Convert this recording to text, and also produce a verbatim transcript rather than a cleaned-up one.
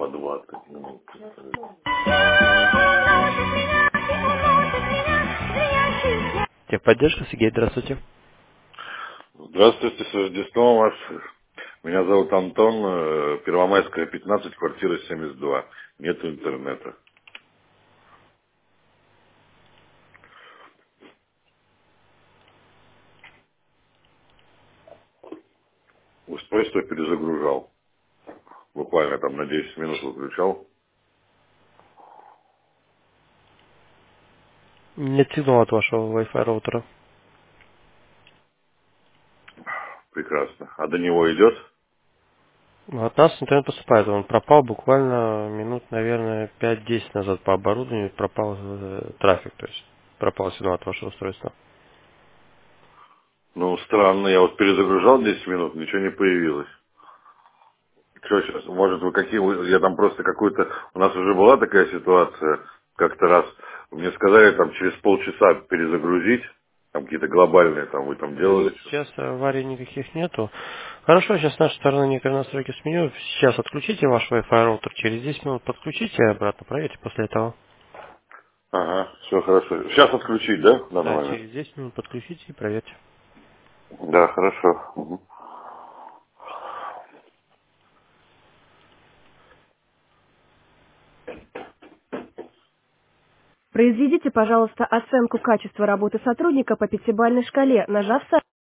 по двадцать минут. Техподдержка, Сергей, здравствуйте. Здравствуйте, с Рождеством вас. Меня зовут Антон, э, Первомайская, пятнадцать, квартира семьдесят два. Нету интернета. Устройство перезагружал. Буквально там на десять минут выключал. Нет сигнала от вашего Wi-Fi роутера. Прекрасно. А до него идет? От нас интернет поступает. Он пропал буквально минут, наверное, пять-десять назад по оборудованию. Пропал э, трафик, то есть пропал сигнал от вашего устройства. Ну, странно. Я вот перезагружал десять минут, ничего не появилось. Что сейчас? Может, вы какие... вы- Я там просто какую-то... У нас уже была такая ситуация, как-то раз мне сказали там через полчаса перезагрузить, там какие-то глобальные там вы там Нет, делали что-то. сейчас аварий никаких нету. Хорошо, сейчас с нашей стороны некоторые настройки сменю. Сейчас отключите ваш Wi-Fi роутер, через десять минут подключите и обратно проверьте после этого. Ага, все хорошо. Сейчас отключить, да, в данный Да, момент? через десять минут подключите и проверьте. Да, хорошо. Мгм. Произведите, пожалуйста, оценку качества работы сотрудника по пятибалльной шкале, нажав